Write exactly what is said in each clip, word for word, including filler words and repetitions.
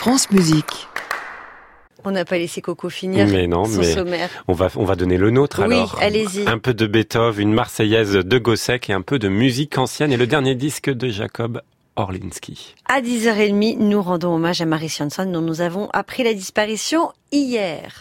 France Musique. On n'a pas laissé Coco finir mais non, son mais sommaire. On va, on va donner le nôtre oui, alors. Oui, allez-y. Un peu de Beethoven, une Marseillaise de Gossec et un peu de musique ancienne et le dernier disque de Jacob Orlinski. À dix heures trente, nous rendons hommage à Maurice Jansson dont nous avons appris la disparition hier.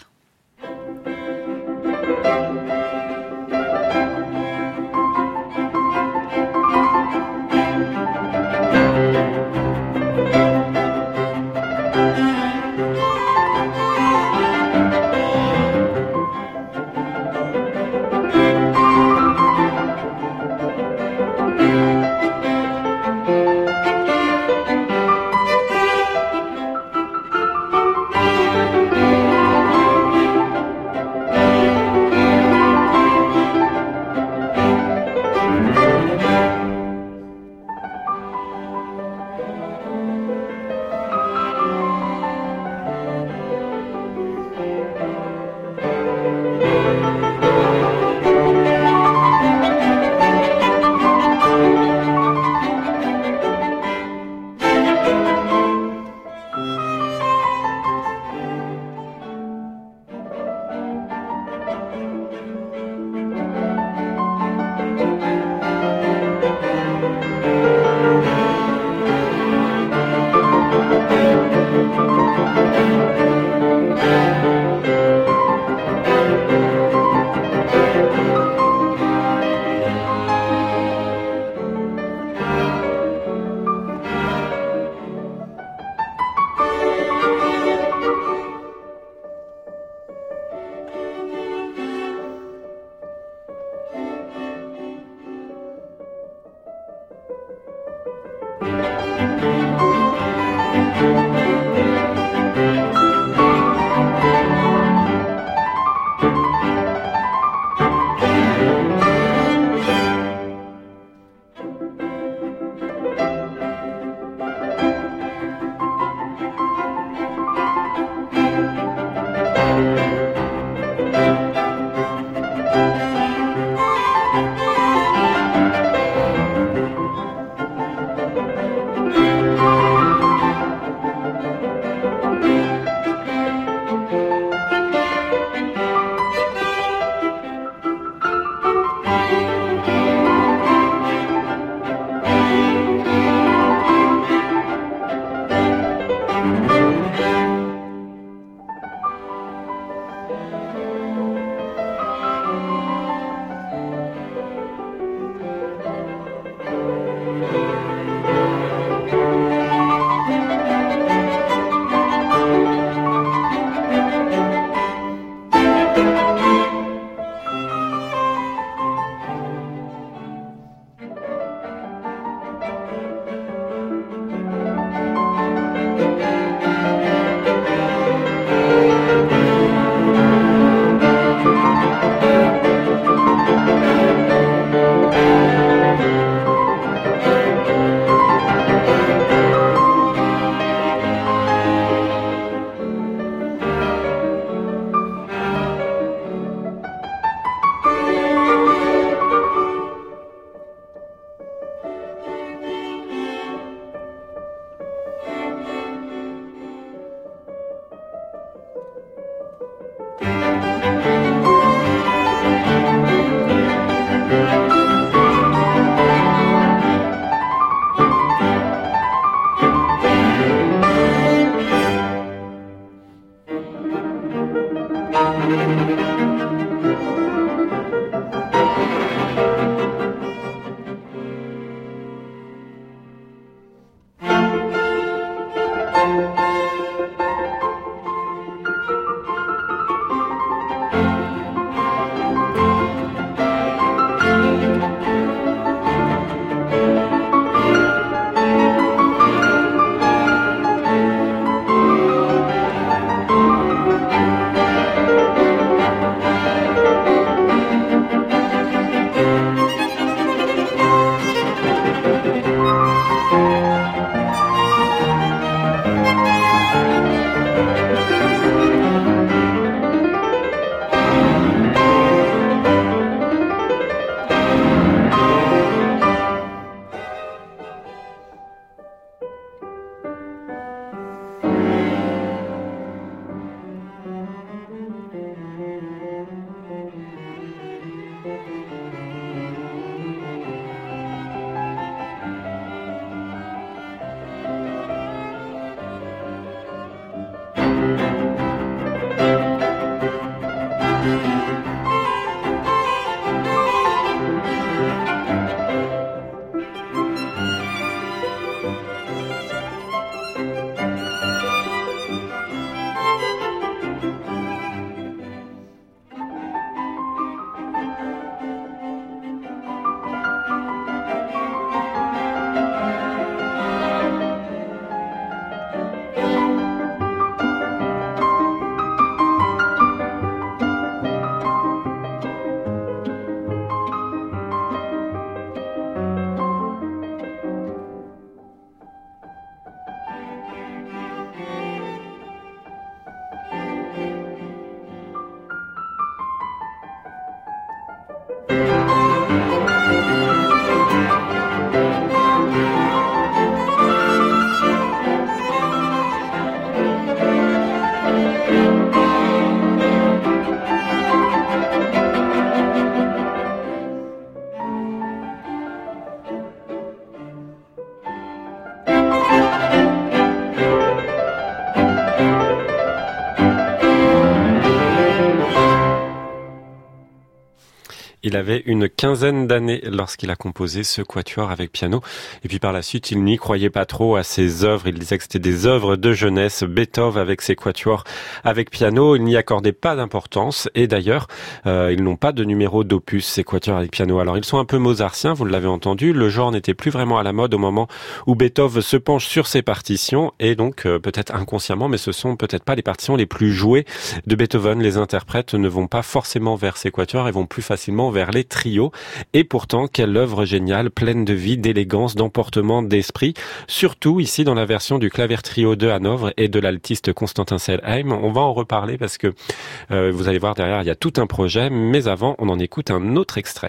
Il avait une quinzaine d'années lorsqu'il a composé ce quatuor avec piano. Et puis par la suite, il n'y croyait pas trop à ses œuvres. Il disait que c'était des œuvres de jeunesse. Beethoven avec ses quatuors avec piano, il n'y accordait pas d'importance. Et d'ailleurs, euh, ils n'ont pas de numéro d'opus, ces quatuors avec piano. Alors ils sont un peu mozartiens, vous l'avez entendu. Le genre n'était plus vraiment à la mode au moment où Beethoven se penche sur ses partitions. Et donc, euh, peut-être inconsciemment, mais ce sont peut-être pas les partitions les plus jouées de Beethoven. Les interprètes ne vont pas forcément vers ces quatuors et vont plus facilement vers les trios. Et pourtant, quelle œuvre géniale, pleine de vie, d'élégance, d'emportement, d'esprit. Surtout ici dans la version du clavier trio de Hanovre et de l'altiste Constantin Sellheim. On va en reparler parce que euh, vous allez voir derrière, il y a tout un projet. Mais avant, on en écoute un autre extrait.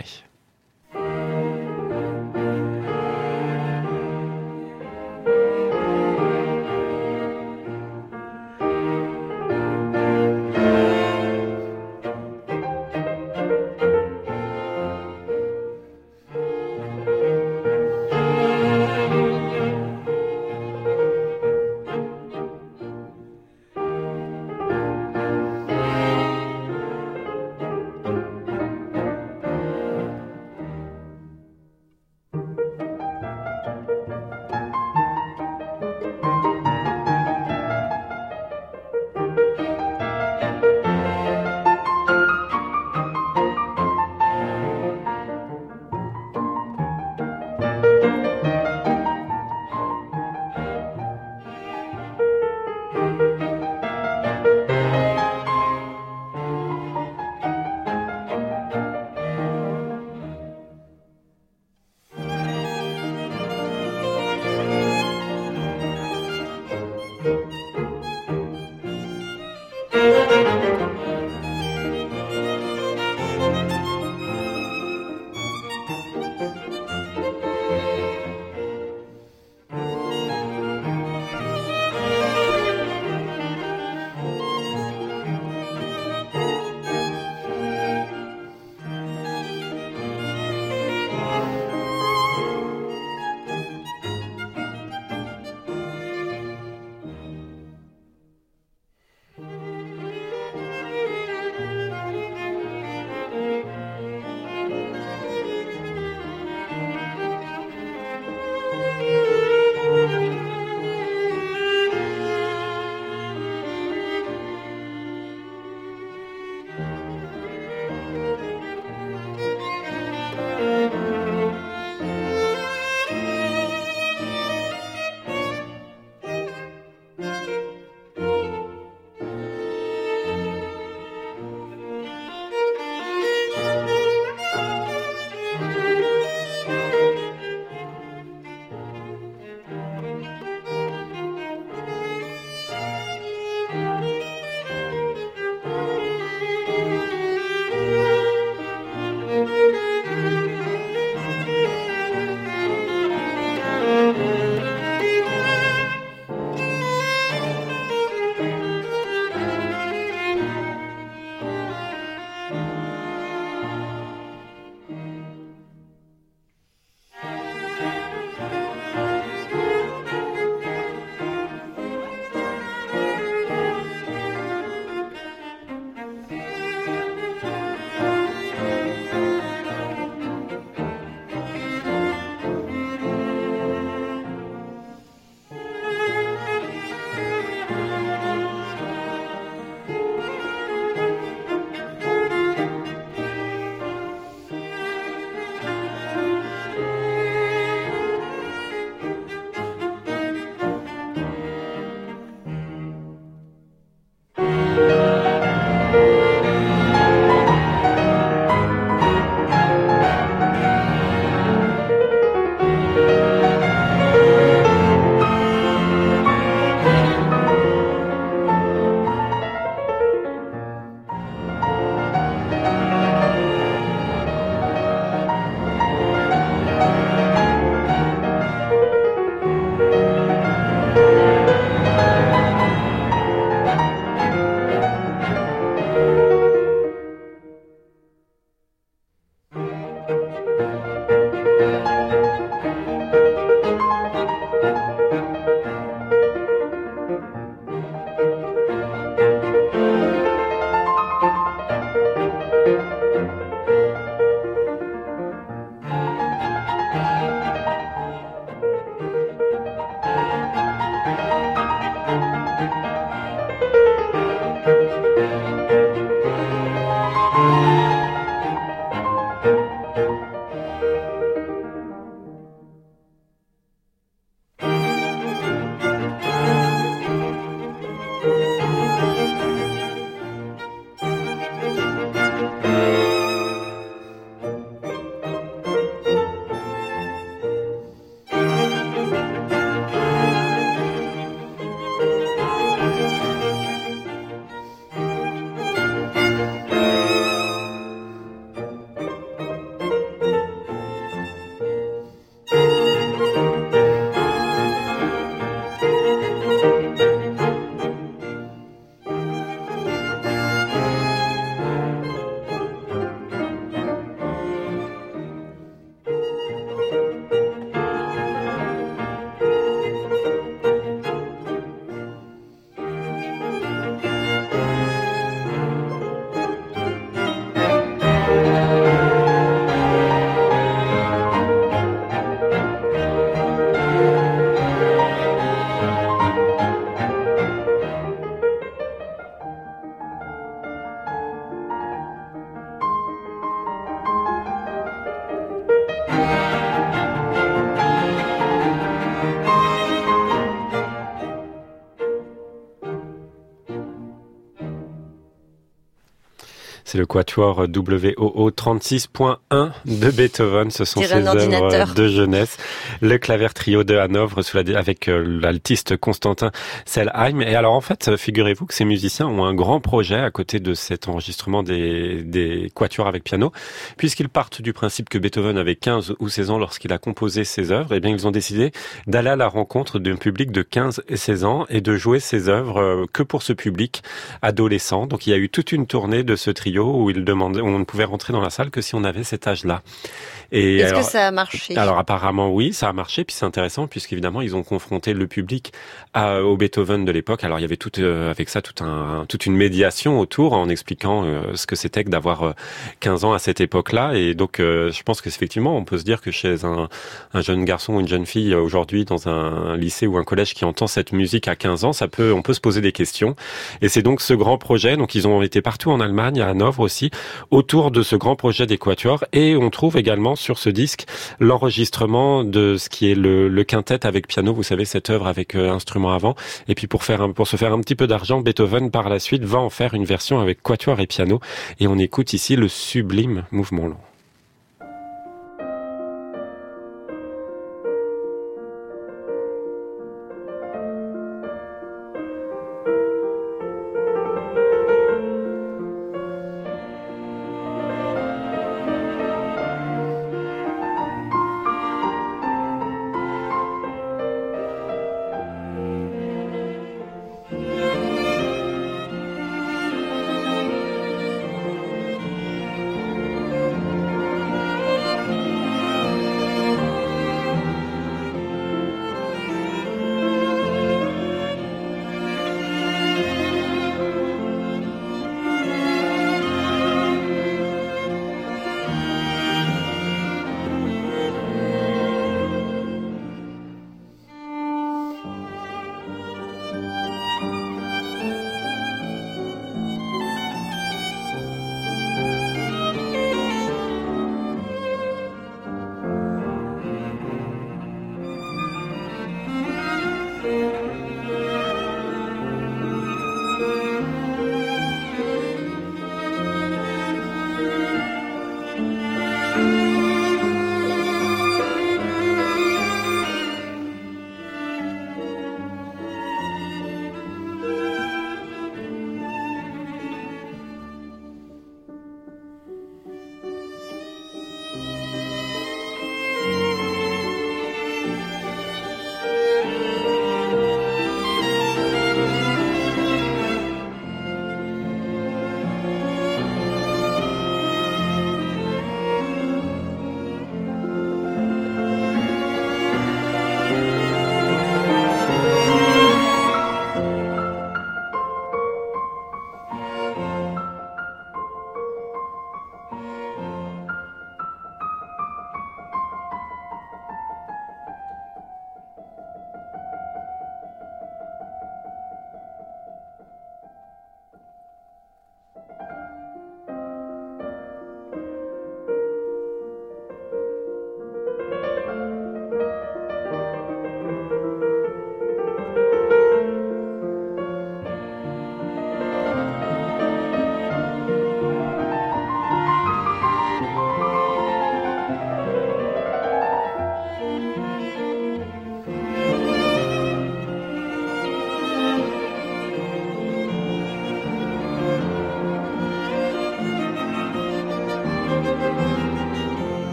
C'est le quatuor W O O trente-six point un de Beethoven. Ce sont ses œuvres de jeunesse. Le claver trio de Hanovre sous la, avec l'altiste Constantin Sellheim. Et alors, en fait, figurez-vous que ces musiciens ont un grand projet à côté de cet enregistrement des, des quatuors avec piano, puisqu'ils partent du principe que Beethoven avait quinze ou seize ans lorsqu'il a composé ses œuvres. Eh bien, ils ont décidé d'aller à la rencontre d'un public de quinze et seize ans et de jouer ses œuvres que pour ce public adolescent. Donc, il y a eu toute une tournée de ce trio où il demandait, où on ne pouvait rentrer dans la salle que si on avait cet âge-là. Et Est-ce alors, que ça a marché? Alors apparemment oui, ça a marché, puis c'est intéressant puisqu'évidemment ils ont confronté le public à, au Beethoven de l'époque. Alors il y avait tout euh, avec ça tout un, toute une médiation autour en expliquant euh, ce que c'était que d'avoir euh, quinze ans à cette époque-là. Et donc euh, je pense que effectivement on peut se dire que chez un, un jeune garçon ou une jeune fille euh, aujourd'hui dans un, un lycée ou un collège qui entend cette musique à quinze ans, ça peut, on peut se poser des questions. Et c'est donc ce grand projet. Donc ils ont été partout en Allemagne, à Hanovre aussi, autour de ce grand projet des quatuors. Et on trouve également sur ce disque l'enregistrement de ce qui est le, le quintet avec piano, vous savez, cette œuvre avec euh, instrument avant. Et puis pour faire un, pour se faire un petit peu d'argent, Beethoven par la suite va en faire une version avec quatuor et piano. Et on écoute ici le sublime mouvement long.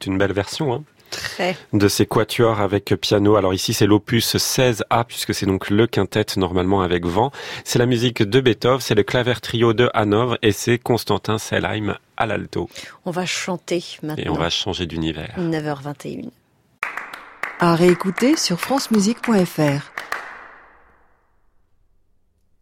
une belle version, hein. Très. De ces quatuors avec piano. Alors ici, c'est l'opus seize A, puisque c'est donc le quintet normalement avec vent. C'est la musique de Beethoven, c'est le claver trio de Hanovre et c'est Constantin Sellheim à l'alto. On va chanter maintenant. Et on va changer d'univers. neuf heures vingt et une. À réécouter sur francemusique point f r.